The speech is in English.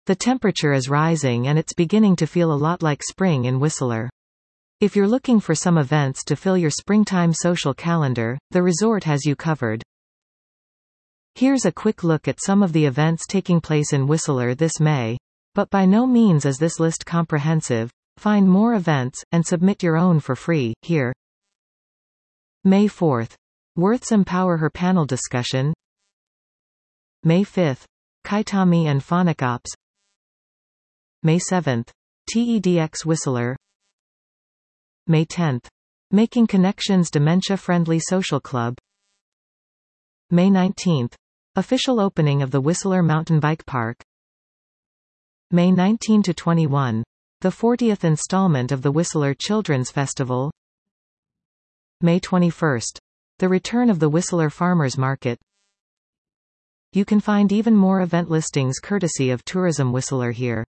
The temperature is rising and it's beginning to feel a lot like spring in Whistler. If you're looking for some events to fill your springtime social calendar, the resort has you covered. Here's a quick look at some of the events taking place in Whistler this May. But by no means is this list comprehensive. Find more events, and submit your own for free, here. May 4th. Worth's Empower Her panel discussion. May 5th. Kaitami and Phonic Ops. May 7th. TEDx Whistler. May 10th. Making Connections Dementia-Friendly Social Club. May 19th. Official opening of the Whistler Mountain Bike Park. May 19 to 21. The 40th installment of the Whistler Children's Festival. May 21st. The return of the Whistler Farmers Market. You can find even more event listings courtesy of Tourism Whistler here.